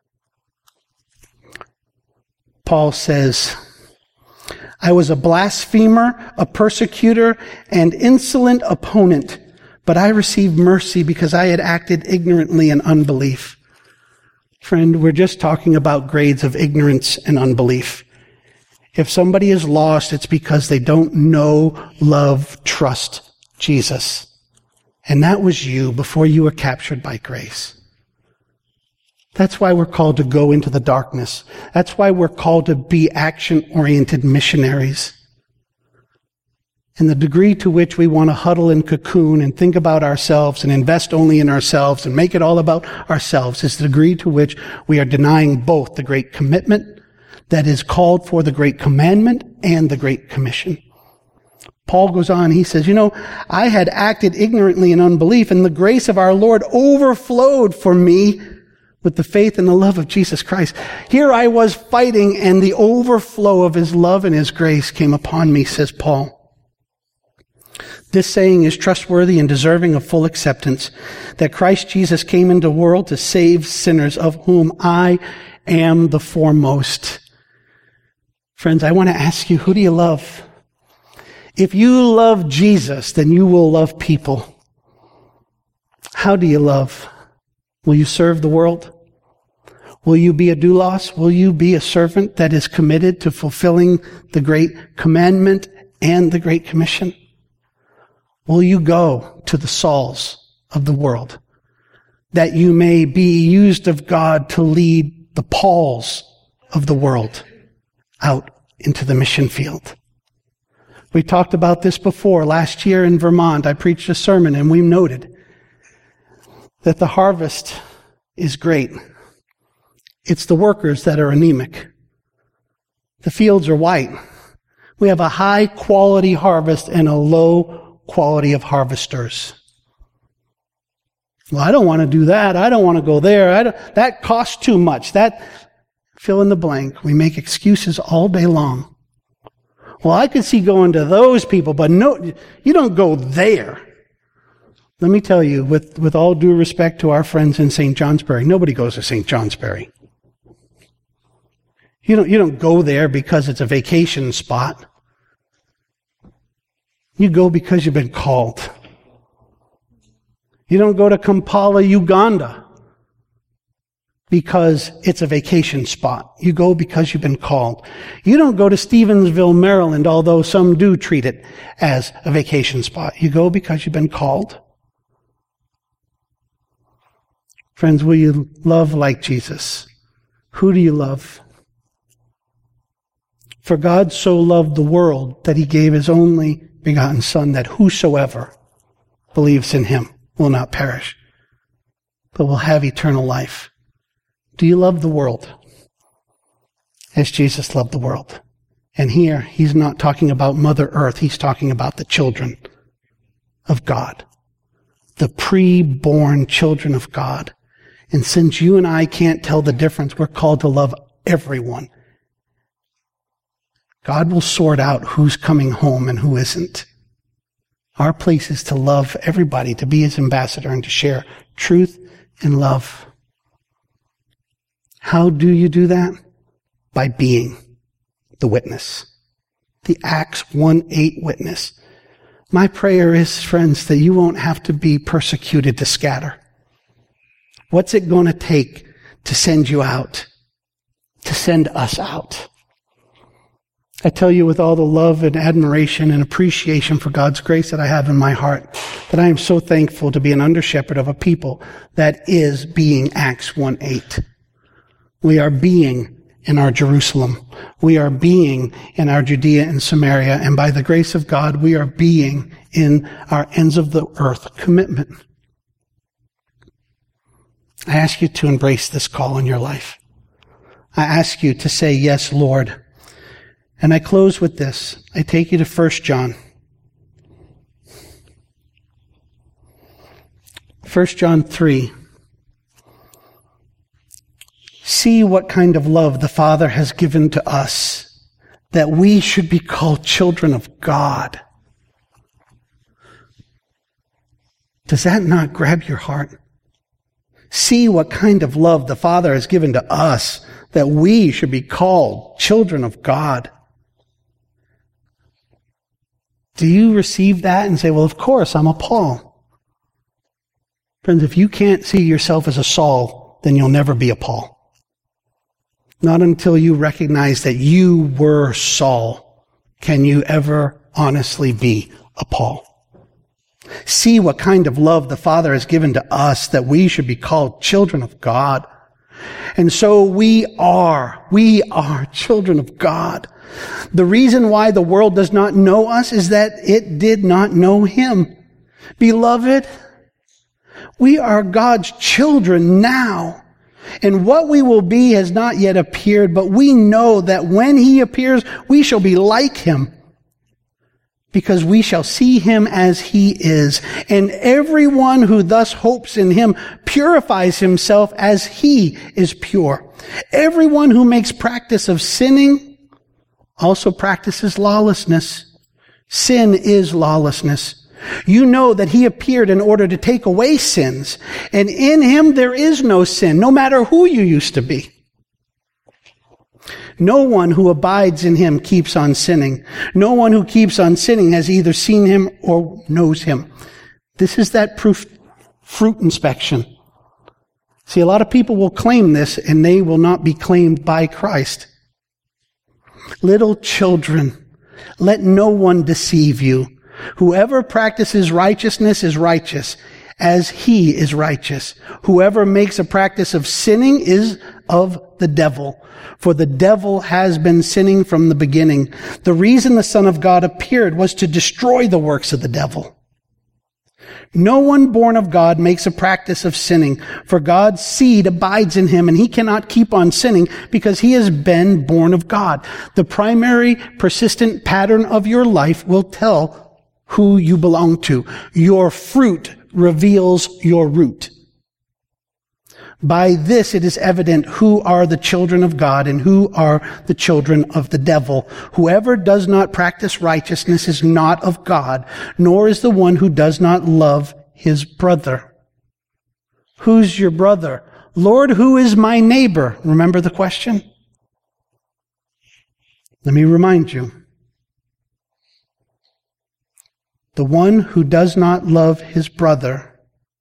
Paul says, I was a blasphemer, a persecutor, and insolent opponent, but I received mercy because I had acted ignorantly in unbelief. Friend, we're just talking about grades of ignorance and unbelief. If somebody is lost, it's because they don't know, love, trust Jesus. And that was you before you were captured by grace. That's why we're called to go into the darkness. That's why we're called to be action-oriented missionaries. And the degree to which we want to huddle and cocoon and think about ourselves and invest only in ourselves and make it all about ourselves is the degree to which we are denying both the great commitment, that is called for the Great Commandment and the Great Commission. Paul goes on, he says, I had acted ignorantly in unbelief, and the grace of our Lord overflowed for me with the faith and the love of Jesus Christ. Here I was fighting, and the overflow of his love and his grace came upon me, says Paul. This saying is trustworthy and deserving of full acceptance, that Christ Jesus came into the world to save sinners, of whom I am the foremost. Friends, I want to ask you, who do you love? If you love Jesus, then you will love people. How do you love? Will you serve the world? Will you be a doulos? Will you be a servant that is committed to fulfilling the Great Commandment and the Great Commission? Will you go to the Sauls of the world, that you may be used of God to lead the Pauls of the world out into the mission field? We talked about this before. Last year in Vermont, I preached a sermon, and we noted that the harvest is great. It's the workers that are anemic. The fields are white. We have a high quality harvest and a low quality of harvesters. Well, I don't want to do that. I don't want to go there. That costs too much. That, fill in the blank. We make excuses all day long. Well, I could see going to those people, but no, you don't go there. Let me tell you, with all due respect to our friends in St. Johnsbury, nobody goes to St. Johnsbury. You don't go there because it's a vacation spot. You go because you've been called. You don't go to Kampala, Uganda because it's a vacation spot. You go because you've been called. You don't go to Stevensville, Maryland, although some do treat it as a vacation spot. You go because you've been called. Friends, will you love like Jesus? Who do you love? For God so loved the world that he gave his only begotten Son, that whosoever believes in him will not perish, but will have eternal life. Do you love the world as Jesus loved the world? And here, he's not talking about Mother Earth. He's talking about the children of God, the pre-born children of God. And since you and I can't tell the difference, we're called to love everyone. God will sort out who's coming home and who isn't. Our place is to love everybody, to be his ambassador, and to share truth and love. How do you do that? By being the witness. The Acts 1:8 witness. My prayer is, friends, that you won't have to be persecuted to scatter. What's it going to take to send you out? To send us out? I tell you with all the love and admiration and appreciation for God's grace that I have in my heart, that I am so thankful to be an under-shepherd of a people that is being Acts 1:8. We are being in our Jerusalem. We are being in our Judea and Samaria. And by the grace of God, we are being in our ends of the earth commitment. I ask you to embrace this call in your life. I ask you to say, yes, Lord. And I close with this. I take you to 1 John. 1 John 3. See what kind of love the Father has given to us, that we should be called children of God. Does that not grab your heart? See what kind of love the Father has given to us, that we should be called children of God. Do you receive that and say, well, of course, I'm a Paul? Friends, if you can't see yourself as a Saul, then you'll never be a Paul. Not until you recognize that you were Saul can you ever honestly be a Paul. See what kind of love the Father has given to us, that we should be called children of God. And so we are children of God. The reason why the world does not know us is that it did not know him. Beloved, we are God's children now. And what we will be has not yet appeared, but we know that when he appears, we shall be like him, because we shall see him as he is. And everyone who thus hopes in him purifies himself as he is pure. Everyone who makes practice of sinning also practices lawlessness. Sin is lawlessness. You know that he appeared in order to take away sins, and in him there is no sin, no matter who you used to be. No one who abides in him keeps on sinning. No one who keeps on sinning has either seen him or knows him. This is that fruit inspection. See, a lot of people will claim this, and they will not be claimed by Christ. Little children, let no one deceive you. Whoever practices righteousness is righteous, as he is righteous. Whoever makes a practice of sinning is of the devil, for the devil has been sinning from the beginning. The reason the Son of God appeared was to destroy the works of the devil. No one born of God makes a practice of sinning, for God's seed abides in him, and he cannot keep on sinning because he has been born of God. The primary persistent pattern of your life will tell who you belong to. Your fruit reveals your root. By this it is evident who are the children of God and who are the children of the devil. Whoever does not practice righteousness is not of God, nor is the one who does not love his brother. Who's your brother? Lord, who is my neighbor? Remember the question? Let me remind you. The one who does not love his brother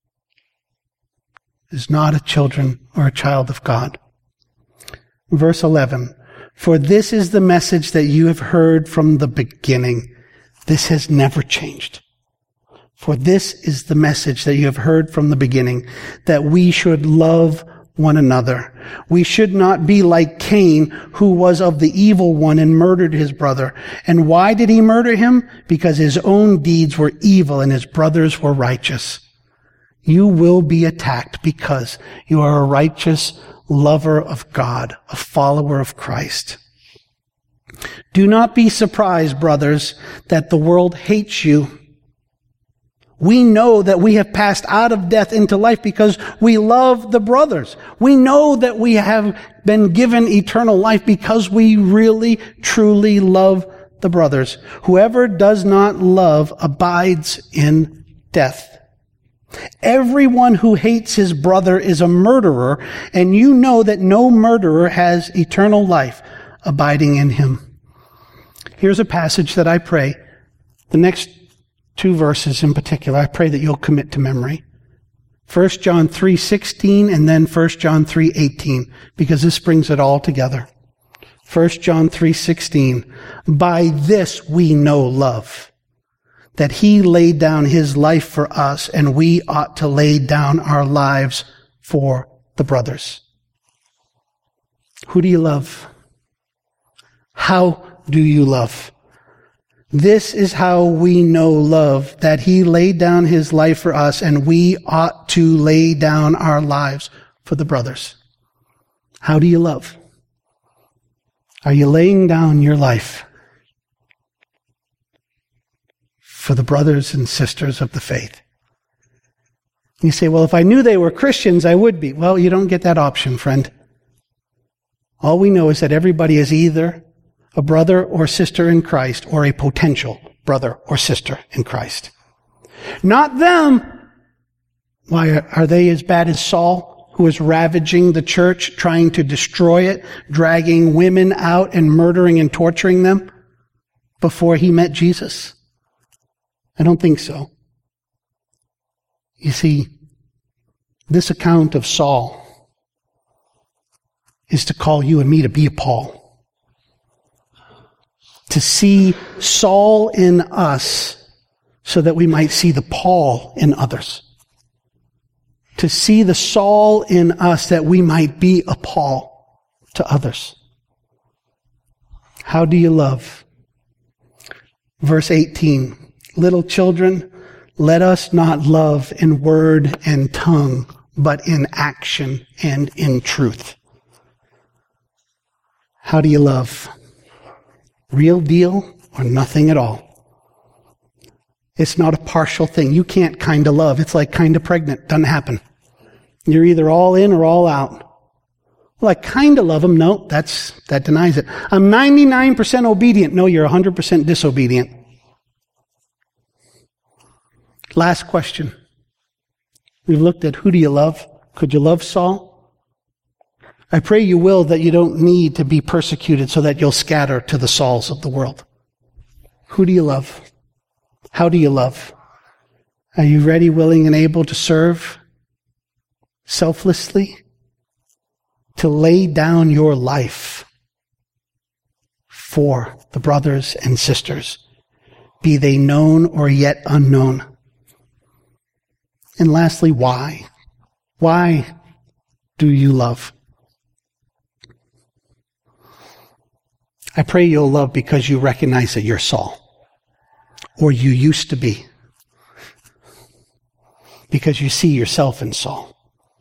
is not a children or a child of God. Verse 11, for this is the message that you have heard from the beginning. This has never changed. For this is the message that you have heard from the beginning, that we should love one another. We should not be like Cain, who was of the evil one and murdered his brother. And why did he murder him? Because his own deeds were evil and his brothers were righteous. You will be attacked because you are a righteous lover of God, a follower of Christ. Do not be surprised, brothers, that the world hates you. We know that we have passed out of death into life because we love the brothers. We know that we have been given eternal life because we really, truly love the brothers. Whoever does not love abides in death. Everyone who hates his brother is a murderer, and you know that no murderer has eternal life abiding in him. Here's a passage that I pray, the next 2 verses in particular, I pray that you'll commit to memory. 1 John 3:16 and then 1 John 3:18, because this brings it all together. 1 John 3:16, by this we know love, that he laid down his life for us, and we ought to lay down our lives for the brothers. Who do you love? How do you love? This is how we know love, that he laid down his life for us, and we ought to lay down our lives for the brothers. How do you love? Are you laying down your life for the brothers and sisters of the faith? You say, well, if I knew they were Christians, I would be. Well, you don't get that option, friend. All we know is that everybody is either a brother or sister in Christ, or a potential brother or sister in Christ. Not them. Why, are they as bad as Saul, who was ravaging the church, trying to destroy it, dragging women out and murdering and torturing them before he met Jesus? I don't think so. You see, this account of Saul is to call you and me to be a Paul. To see Saul in us so that we might see the Paul in others. To see the Saul in us that we might be a Paul to others. How do you love? Verse 18, little children, let us not love in word and tongue but in action and in truth. How do you love? Real deal or nothing at all? It's not a partial thing. You can't kind of love. It's like kind of pregnant. Doesn't happen. You're either all in or all out. Well, I kind of love him. No, that denies it. I'm 99% obedient. No, you're 100% disobedient. Last question. We've looked at who do you love? Could you love Saul? I pray you will, that you don't need to be persecuted so that you'll scatter to the Sauls of the world. Who do you love? How do you love? Are you ready, willing, and able to serve selflessly? To lay down your life for the brothers and sisters, be they known or yet unknown. And lastly, why? Why do you love? I pray you'll love because you recognize that you're Saul, or you used to be, because you see yourself in Saul.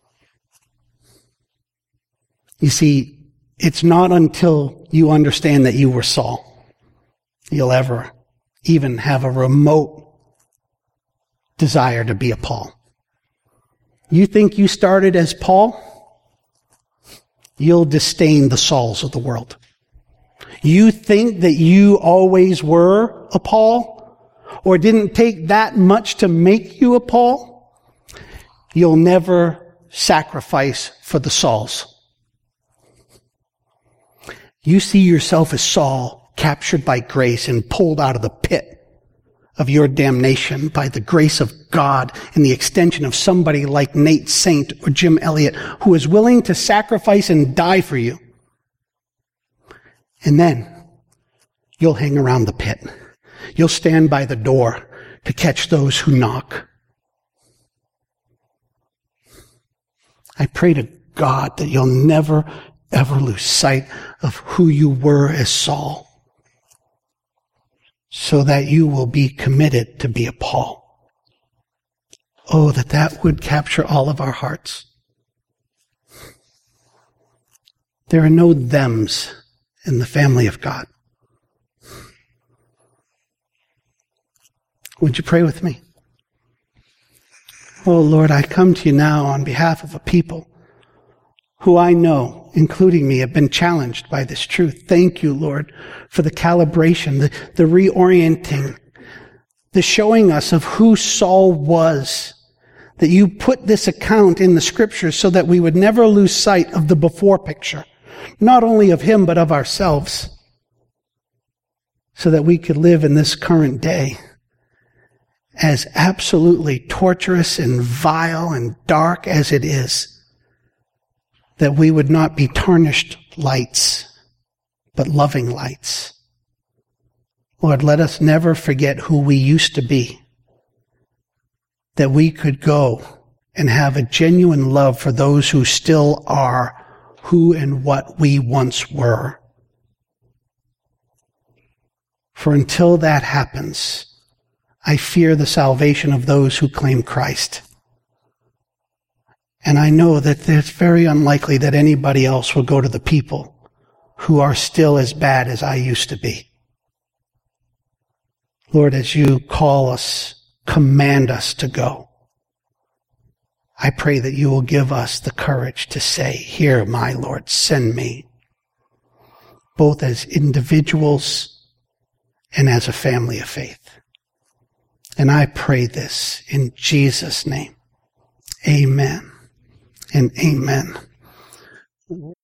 You see, it's not until you understand that you were Saul you'll ever even have a remote desire to be a Paul. You think you started as Paul? You'll disdain the Sauls of the world. You think that you always were a Paul, or didn't take that much to make you a Paul? You'll never sacrifice for the Sauls. You see yourself as Saul, captured by grace and pulled out of the pit of your damnation by the grace of God and the extension of somebody like Nate Saint or Jim Elliott, who is willing to sacrifice and die for you. And then you'll hang around the pit. You'll stand by the door to catch those who knock. I pray to God that you'll never ever lose sight of who you were as Saul, so that you will be committed to be a Paul. Oh, that would capture all of our hearts. There are no thems in the family of God. Would you pray with me? Oh, Lord, I come to you now on behalf of a people who I know, including me, have been challenged by this truth. Thank you, Lord, for the calibration, the reorienting, the showing us of who Saul was, that you put this account in the scriptures so that we would never lose sight of the before picture, not only of him, but of ourselves, so that we could live in this current day as absolutely torturous and vile and dark as it is, that we would not be tarnished lights, but loving lights. Lord, let us never forget who we used to be, that we could go and have a genuine love for those who still are who and what we once were. For until that happens, I fear the salvation of those who claim Christ. And I know that it's very unlikely that anybody else will go to the people who are still as bad as I used to be. Lord, as you call us, command us to go, I pray that you will give us the courage to say, "Here, my Lord, send me," both as individuals and as a family of faith. And I pray this in Jesus' name. Amen and amen.